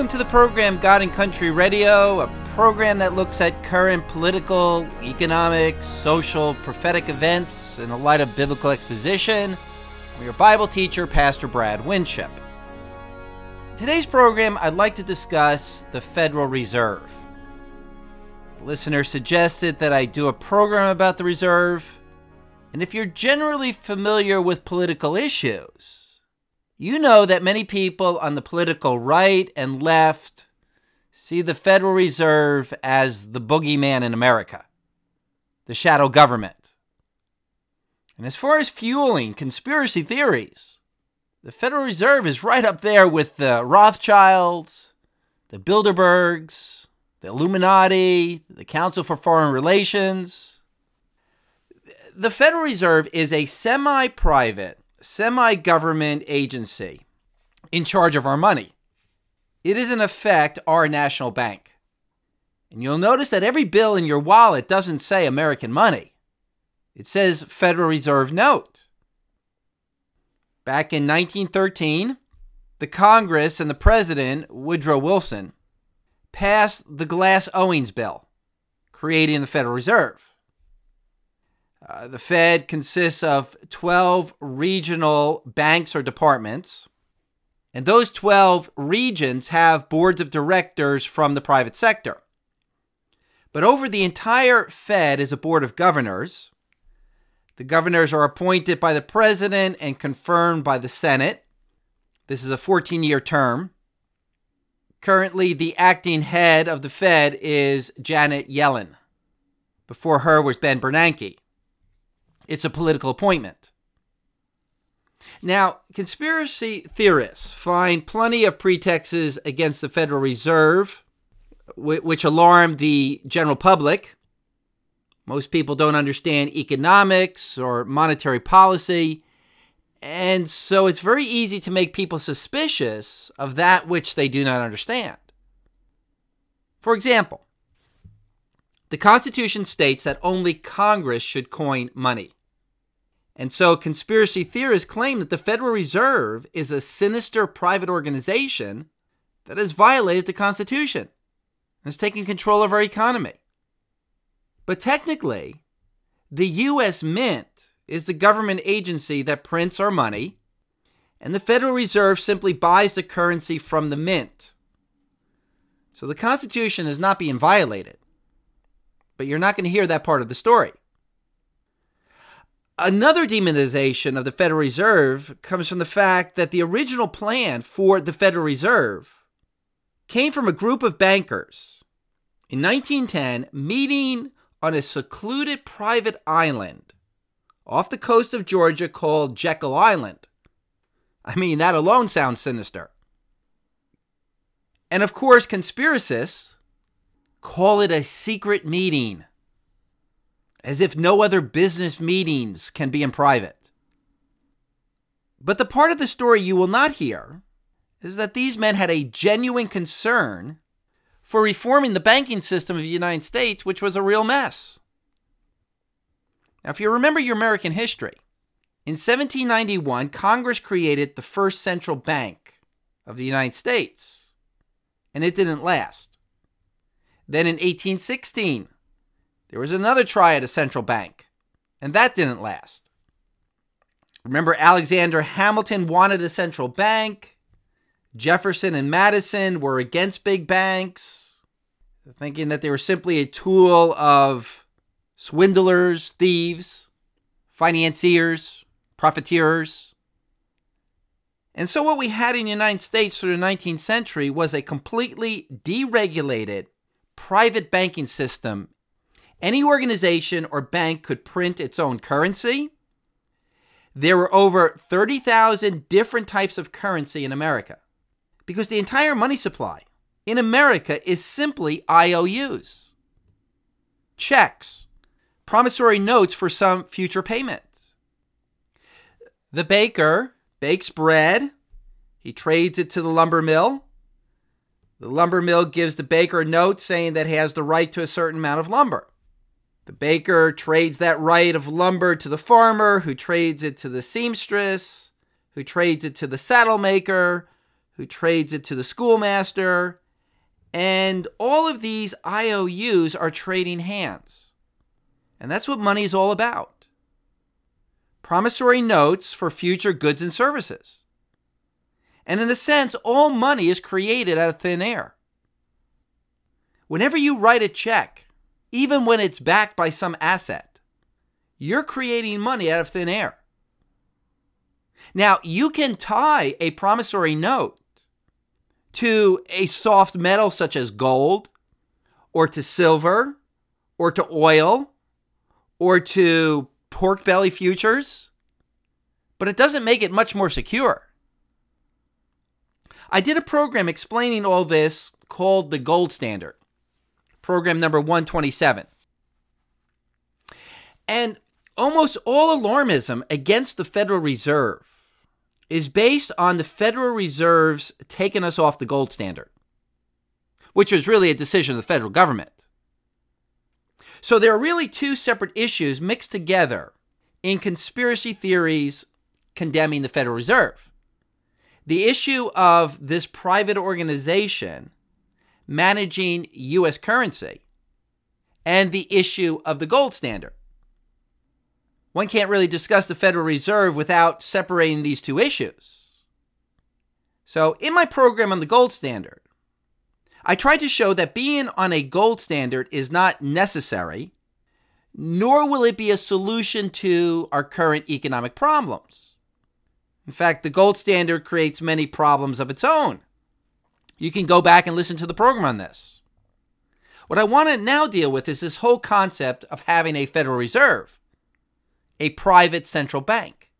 Welcome to the program God and Country Radio, a program that looks at current political, economic, social, prophetic events in the light of biblical exposition. I'm your Bible teacher, Pastor Brad Winship. In today's program, I'd like to discuss the Federal Reserve. The listener suggested that I do a program about the Reserve, and if you're generally familiar with political issues, you know that many people on the political right and left see the Federal Reserve as the boogeyman in America, the shadow government. And as far as fueling conspiracy theories, the Federal Reserve is right up there with the Rothschilds, the Bilderbergs, the Illuminati, the Council for Foreign Relations. The Federal Reserve is a semi-private, semi-government agency in charge of our money. It is in effect our national bank. And you'll notice that every bill in your wallet doesn't say American money. It says Federal Reserve note. Back in 1913, the Congress and the President, Woodrow Wilson, passed the Glass-Owings Bill, creating the Federal Reserve. The Fed consists of 12 regional banks or departments, and those 12 regions have boards of directors from the private sector. But over the entire Fed is a board of governors. The governors are appointed by the president and confirmed by the Senate. This is a 14-year term. Currently, the acting head of the Fed is Janet Yellen. Before her was Ben Bernanke. It's a political appointment. Now, conspiracy theorists find plenty of pretexts against the Federal Reserve, which alarm the general public. Most people don't understand economics or monetary policy, and so it's very easy to make people suspicious of that which they do not understand. For example, the Constitution states that only Congress should coin money. And so conspiracy theorists claim that the Federal Reserve is a sinister private organization that has violated the Constitution and is taking control of our economy. But technically, the U.S. Mint is the government agency that prints our money, and the Federal Reserve simply buys the currency from the mint. So the Constitution is not being violated. But you're not going to hear that part of the story. Another demonization of the Federal Reserve comes from the fact that the original plan for the Federal Reserve came from a group of bankers in 1910 meeting on a secluded private island off the coast of Georgia called Jekyll Island. I mean, that alone sounds sinister. And of course, conspiracists call it a secret meeting, as if no other business meetings can be in private. But the part of the story you will not hear is that these men had a genuine concern for reforming the banking system of the United States, which was a real mess. Now, if you remember your American history, in 1791, Congress created the first central bank of the United States, and it didn't last. Then in 1816, there was another try at a central bank, and that didn't last. Remember, Alexander Hamilton wanted a central bank. Jefferson and Madison were against big banks, thinking that they were simply a tool of swindlers, thieves, financiers, profiteers. And so what we had in the United States through the 19th century was a completely deregulated private banking system. Any organization or bank could print its own currency. There were over 30,000 different types of currency in America because the entire money supply in America is simply IOUs, checks, promissory notes for some future payment. The baker bakes bread. He trades it to the lumber mill. The lumber mill gives the baker a note saying that he has the right to a certain amount of lumber. The baker trades that right of lumber to the farmer, who trades it to the seamstress, who trades it to the saddle maker, who trades it to the schoolmaster, and all of these IOUs are trading hands. And that's what money is all about. Promissory notes for future goods and services. And in a sense, all money is created out of thin air. Whenever you write a check, even when it's backed by some asset, you're creating money out of thin air. Now, you can tie a promissory note to a soft metal such as gold, or to silver, or to oil, or to pork belly futures, but it doesn't make it much more secure. I did a program explaining all this called the Gold Standard, program number 127. And almost all alarmism against the Federal Reserve is based on the Federal Reserve's taking us off the gold standard, which was really a decision of the federal government. So there are really two separate issues mixed together in conspiracy theories condemning the Federal Reserve. The issue of this private organization managing U.S. currency and the issue of the gold standard. One can't really discuss the Federal Reserve without separating these two issues. So in my program on the gold standard, I tried to show that being on a gold standard is not necessary, nor will it be a solution to our current economic problems. In fact, the gold standard creates many problems of its own. You can go back and listen to the program on this. What I want to now deal with is this whole concept of having a Federal Reserve, a private central bank.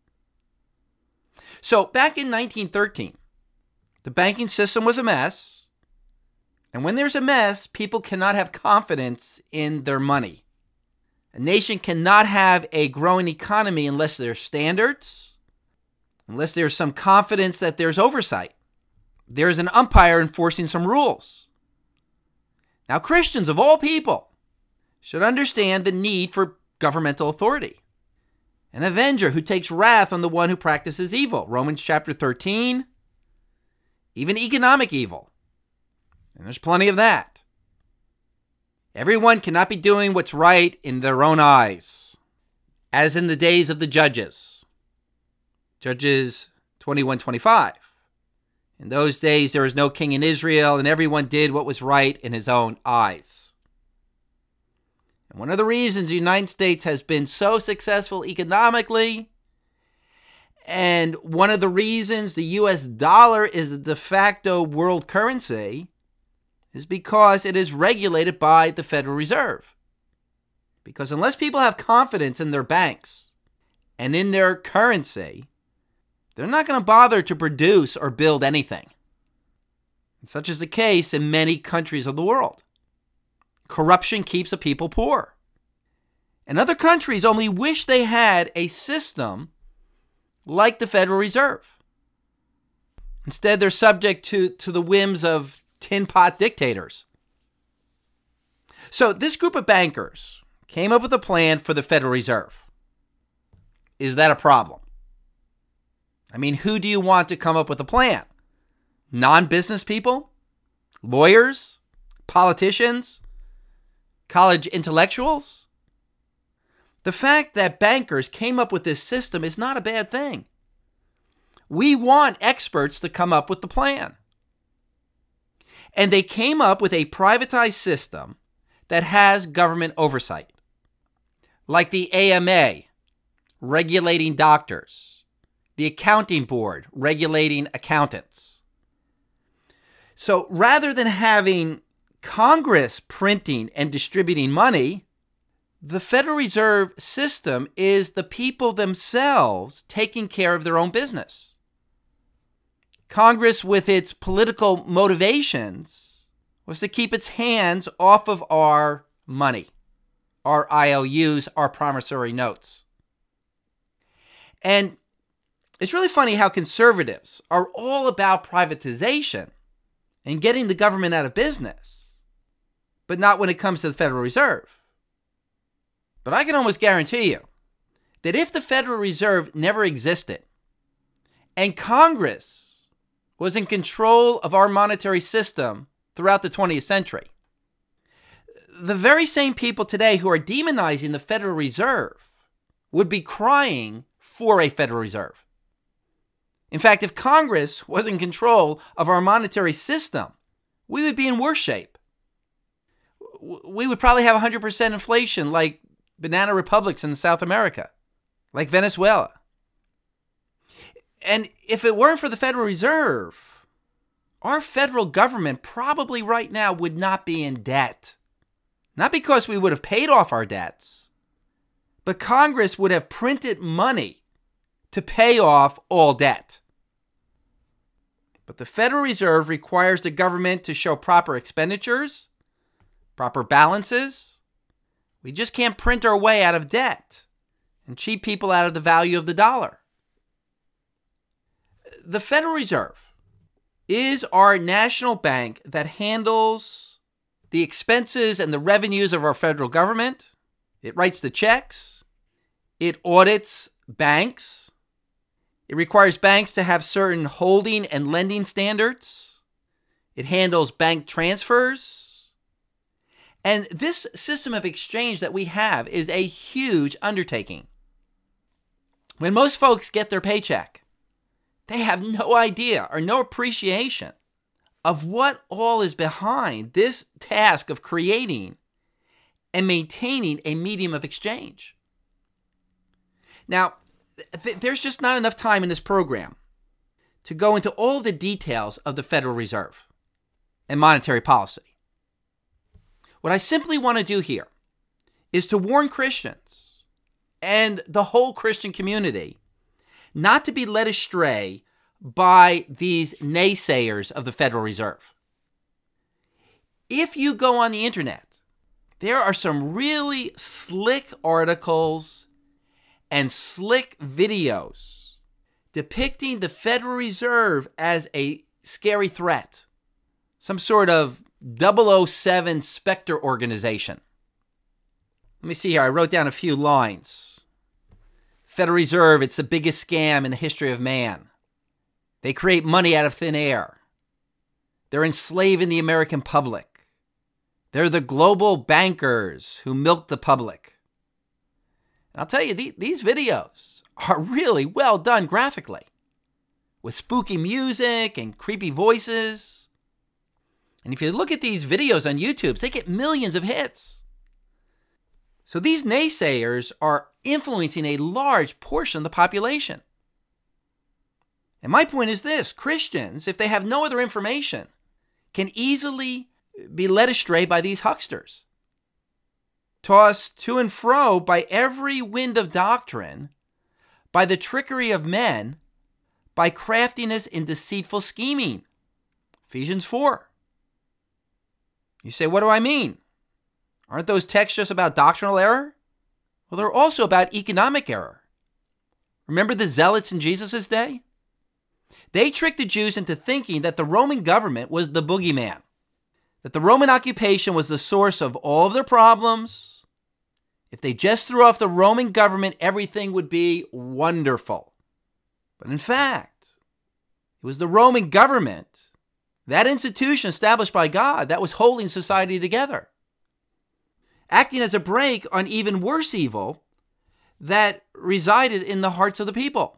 So back in 1913, the banking system was a mess. And when there's a mess, people cannot have confidence in their money. A nation cannot have a growing economy unless there's standards, unless there's some confidence that there's oversight. There's an umpire enforcing some rules. Now, Christians of all people should understand the need for governmental authority. An avenger who takes wrath on the one who practices evil. Romans chapter 13. Even economic evil. And there's plenty of that. Everyone cannot be doing what's right in their own eyes, as in the days of the judges. Judges 21:25. In those days there was no king in Israel, and everyone did what was right in his own eyes. And one of the reasons the United States has been so successful economically, and one of the reasons the US dollar is the de facto world currency, is because it is regulated by the Federal Reserve. Because unless people have confidence in their banks and in their currency, they're not going to bother to produce or build anything. And such is the case in many countries of the world. Corruption keeps the people poor. And other countries only wish they had a system like the Federal Reserve. Instead, they're subject to the whims of tin pot dictators. So this group of bankers came up with a plan for the Federal Reserve. Is that a problem? I mean, who do you want to come up with a plan? Non-business people? Lawyers? Politicians? College intellectuals? The fact that bankers came up with this system is not a bad thing. We want experts to come up with the plan. And they came up with a privatized system that has government oversight, like the AMA regulating doctors, the accounting board regulating accountants. So rather than having Congress printing and distributing money, the Federal Reserve System is the people themselves taking care of their own business. Congress, with its political motivations, was to keep its hands off of our money, our IOUs, our promissory notes. And it's really funny how conservatives are all about privatization and getting the government out of business, but not when it comes to the Federal Reserve. But I can almost guarantee you that if the Federal Reserve never existed and Congress was in control of our monetary system throughout the 20th century, the very same people today who are demonizing the Federal Reserve would be crying for a Federal Reserve. In fact, if Congress was in control of our monetary system, we would be in worse shape. We would probably have 100% inflation like banana republics in South America, like Venezuela. And if it weren't for the Federal Reserve, our federal government probably right now would not be in debt. Not because we would have paid off our debts, but Congress would have printed money to pay off all debt. But the Federal Reserve requires the government to show proper expenditures, proper balances. We just can't print our way out of debt and cheat people out of the value of the dollar. The Federal Reserve is our national bank that handles the expenses and the revenues of our federal government. It writes the checks. It audits banks. It requires banks to have certain holding and lending standards. It handles bank transfers. And this system of exchange that we have is a huge undertaking. When most folks get their paycheck, they have no idea or no appreciation of what all is behind this task of creating and maintaining a medium of exchange. Now, there's just not enough time in this program to go into all the details of the Federal Reserve and monetary policy. What I simply want to do here is to warn Christians and the whole Christian community not to be led astray by these naysayers of the Federal Reserve. If you go on the internet, there are some really slick articles and slick videos depicting the Federal Reserve as a scary threat, some sort of 007 Spectre organization. Let me see here. I wrote down a few lines. Federal Reserve, it's the biggest scam in the history of man. They create money out of thin air. They're enslaving the American public. They're the global bankers who milk the public. And I'll tell you, these videos are really well done graphically, with spooky music and creepy voices. And if you look at these videos on YouTube, they get millions of hits. So these naysayers are influencing a large portion of the population. And my point is this: Christians, if they have no other information, can easily be led astray by these hucksters, tossed to and fro by every wind of doctrine, by the trickery of men, by craftiness and deceitful scheming. Ephesians 4. You say, what do I mean? Aren't those texts just about doctrinal error? Well, they're also about economic error. Remember the zealots in Jesus' day? They tricked the Jews into thinking that the Roman government was the boogeyman, that the Roman occupation was the source of all of their problems. If they just threw off the Roman government, everything would be wonderful. But in fact, it was the Roman government, that institution established by God, that was holding society together, acting as a brake on even worse evil that resided in the hearts of the people.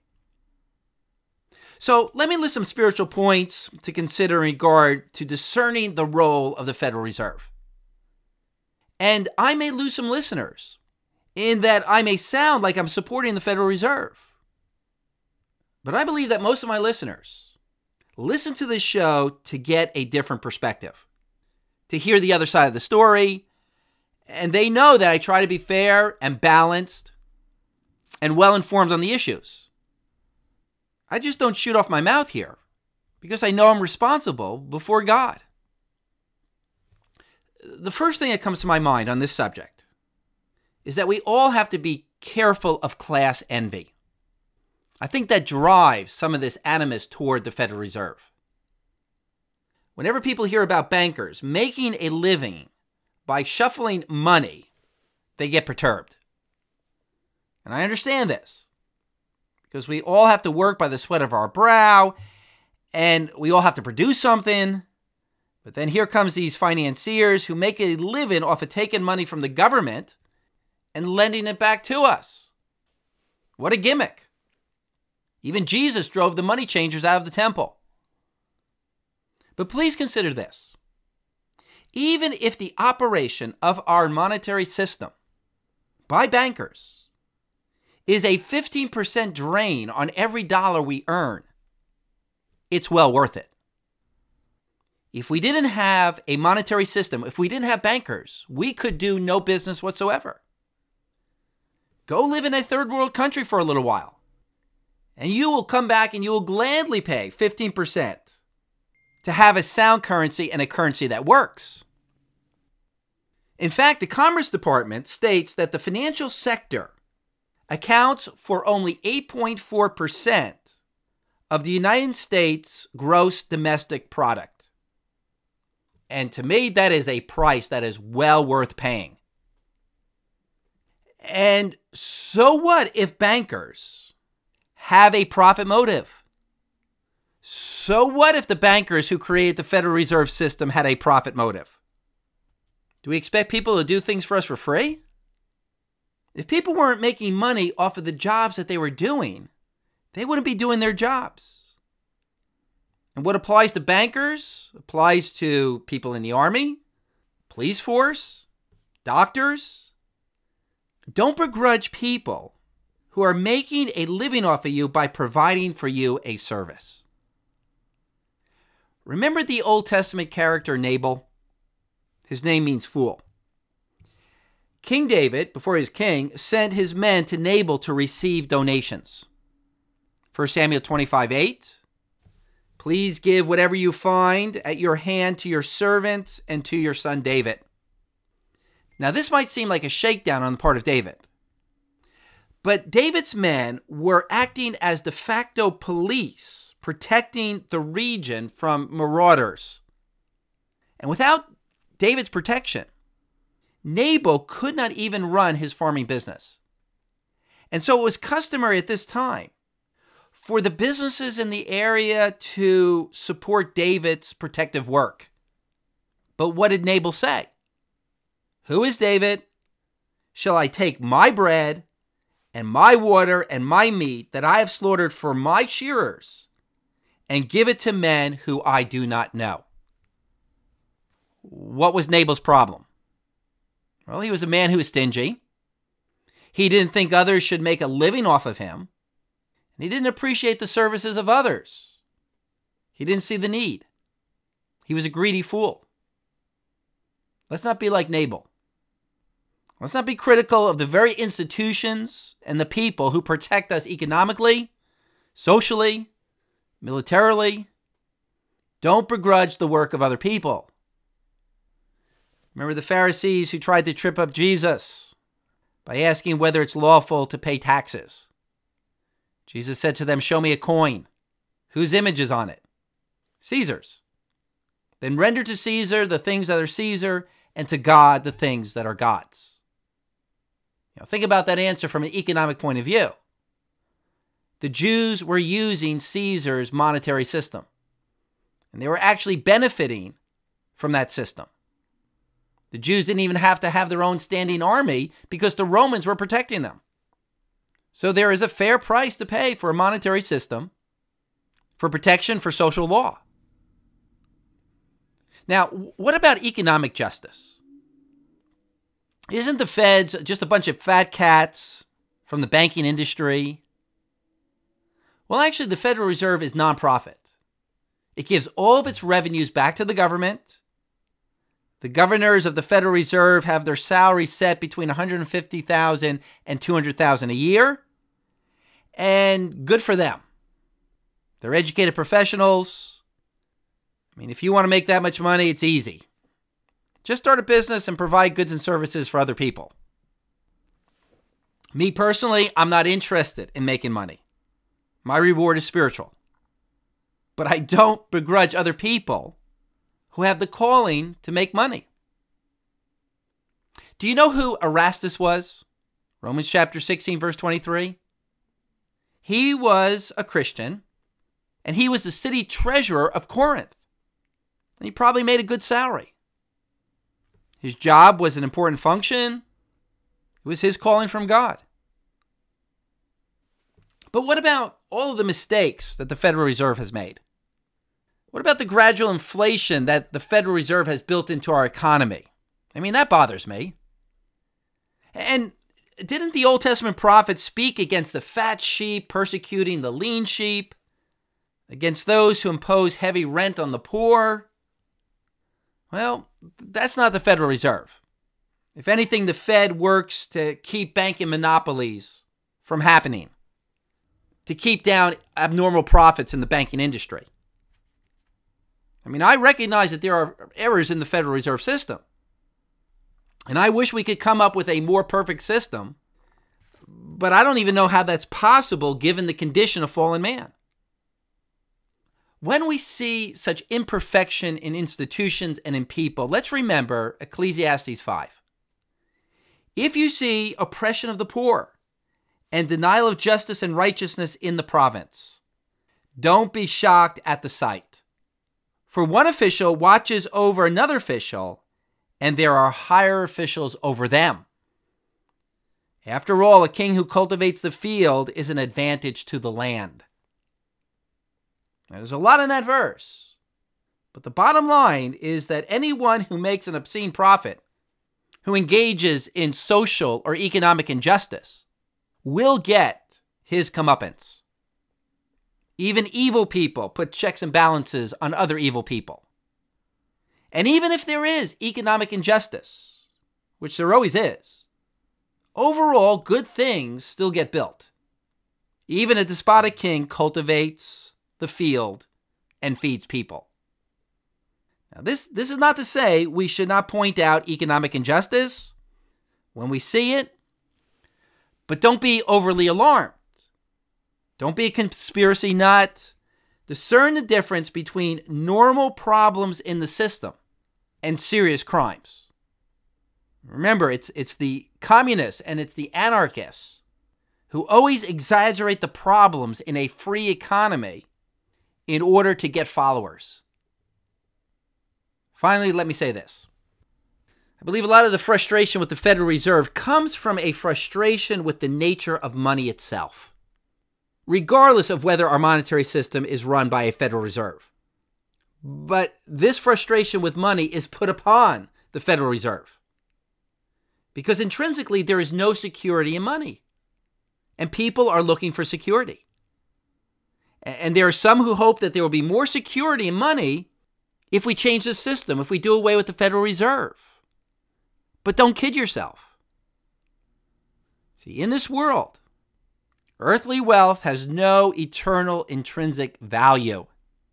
So let me list some spiritual points to consider in regard to discerning the role of the Federal Reserve. And I may lose some listeners in that I may sound like I'm supporting the Federal Reserve. But I believe that most of my listeners listen to this show to get a different perspective, to hear the other side of the story, and they know that I try to be fair and balanced and well-informed on the issues. I just don't shoot off my mouth here because I know I'm responsible before God. The first thing that comes to my mind on this subject is that we all have to be careful of class envy. I think that drives some of this animus toward the Federal Reserve. Whenever people hear about bankers making a living by shuffling money, they get perturbed. And I understand this, because we all have to work by the sweat of our brow, and we all have to produce something. But then here comes these financiers who make a living off of taking money from the government and lending it back to us. What a gimmick. Even Jesus drove the money changers out of the temple. But please consider this. Even if the operation of our monetary system by bankers is a 15% drain on every dollar we earn, it's well worth it. If we didn't have a monetary system, if we didn't have bankers, we could do no business whatsoever. Go live in a third world country for a little while, and you will come back and you will gladly pay 15% to have a sound currency and a currency that works. In fact, the Commerce Department states that the financial sector accounts for only 8.4% of the United States gross domestic product. And to me, that is a price that is well worth paying. And so what if bankers have a profit motive? So what if the bankers who created the Federal Reserve System had a profit motive? Do we expect people to do things for us for free? If people weren't making money off of the jobs that they were doing, they wouldn't be doing their jobs. And what applies to bankers applies to people in the army, police force, doctors. Don't begrudge people who are making a living off of you by providing for you a service. Remember the Old Testament character Nabal? His name means fool. King David, before he was king, sent his men to Nabal to receive donations. 1 Samuel 25:8. Please give whatever you find at your hand to your servants and to your son David. Now, this might seem like a shakedown on the part of David. But David's men were acting as de facto police, protecting the region from marauders. And without David's protection, Nabal could not even run his farming business. And so it was customary at this time for the businesses in the area to support David's protective work. But what did Nabal say? Who is David? Shall I take my bread and my water and my meat that I have slaughtered for my shearers and give it to men who I do not know? What was Nabal's problem? Well, he was a man who was stingy. He didn't think others should make a living off of him. And he didn't appreciate the services of others. He didn't see the need. He was a greedy fool. Let's not be like Nabal. Let's not be critical of the very institutions and the people who protect us economically, socially, militarily. Don't begrudge the work of other people. Remember the Pharisees who tried to trip up Jesus by asking whether it's lawful to pay taxes. Jesus said to them, "Show me a coin. Whose image is on it? Caesar's. Then render to Caesar the things that are Caesar, and to God the things that are God's." Think about that answer from an economic point of view. The Jews were using Caesar's monetary system, and they were actually benefiting from that system. The Jews didn't even have to have their own standing army because the Romans were protecting them. So there is a fair price to pay for a monetary system, for protection, for social law. Now, what about economic justice? Isn't the feds just a bunch of fat cats from the banking industry? Well, actually, the Federal Reserve is nonprofit. It gives all of its revenues back to the government. The governors of the Federal Reserve have their salaries set between $150,000 and $200,000 a year. And good for them. They're educated professionals. I mean, if you want to make that much money, it's easy. Just start a business and provide goods and services for other people. Me personally, I'm not interested in making money. My reward is spiritual. But I don't begrudge other people who have the calling to make money. Do you know who Erastus was? Romans chapter 16, verse 23. He was a Christian And he was the city treasurer of Corinth. And he probably made a good salary. His job was an important function. It was his calling from God. But what about all of the mistakes that the Federal Reserve has made? What about the gradual inflation that the Federal Reserve has built into our economy? I mean, that bothers me. And didn't the Old Testament prophets speak against the fat sheep persecuting the lean sheep, against those who impose heavy rent on the poor? Well, that's not the Federal Reserve. If anything, the Fed works to keep banking monopolies from happening, to keep down abnormal profits in the banking industry. I mean, I recognize that there are errors in the Federal Reserve System. And I wish we could come up with a more perfect system, but I don't even know how that's possible given the condition of fallen man. When we see such imperfection in institutions and in people, let's remember Ecclesiastes 5. If you see oppression of the poor and denial of justice and righteousness in the province, don't be shocked at the sight. For one official watches over another official, and there are higher officials over them. After all, a king who cultivates the field is an advantage to the land. Now, there's a lot in that verse, but the bottom line is that anyone who makes an obscene profit, who engages in social or economic injustice, will get his comeuppance. Even evil people put checks and balances on other evil people. And even if there is economic injustice, which there always is, overall good things still get built. Even a despotic king cultivates the field and feeds people. Now, this is not to say we should not point out economic injustice when we see it, but don't be overly alarmed. Don't be a conspiracy nut. Discern the difference between normal problems in the system and serious crimes. Remember, it's the communists and it's the anarchists who always exaggerate the problems in a free economy in order to get followers. Finally, let me say this. I believe a lot of the frustration with the Federal Reserve comes from a frustration with the nature of money itself, regardless of whether our monetary system is run by a Federal Reserve. But this frustration with money is put upon the Federal Reserve because intrinsically there is no security in money, and people are looking for security. And there are some who hope that there will be more security in money if we change the system, if we do away with the Federal Reserve. But don't kid yourself. See, in this world, earthly wealth has no eternal intrinsic value.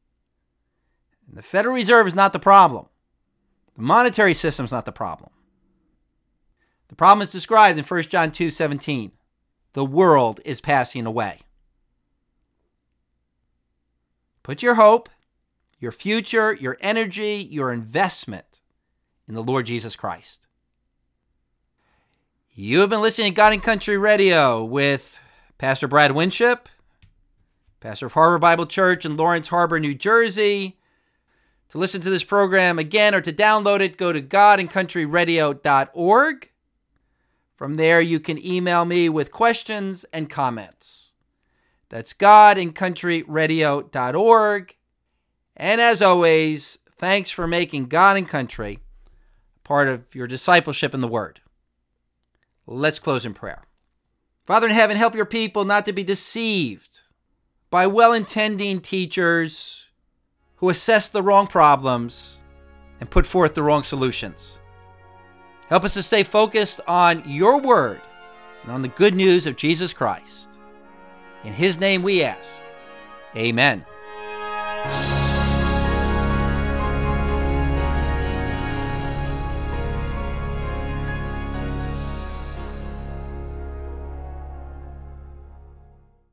And the Federal Reserve is not the problem. The monetary system is not the problem. The problem is described in 1 John 2:17. The world is passing away. Put your hope, your future, your energy, your investment in the Lord Jesus Christ. You have been listening to God and Country Radio with Pastor Brad Winship, pastor of Harbor Bible Church in Lawrence Harbor, New Jersey. To listen to this program again or to download it, go to godandcountryradio.org. From there, you can email me with questions and comments. That's godandcountryradio.org. And as always, thanks for making God and Country part of your discipleship in the Word. Let's close in prayer. Father in heaven, help your people not to be deceived by well-intending teachers who assess the wrong problems and put forth the wrong solutions. Help us to stay focused on your word and on the good news of Jesus Christ. In his name we ask, amen.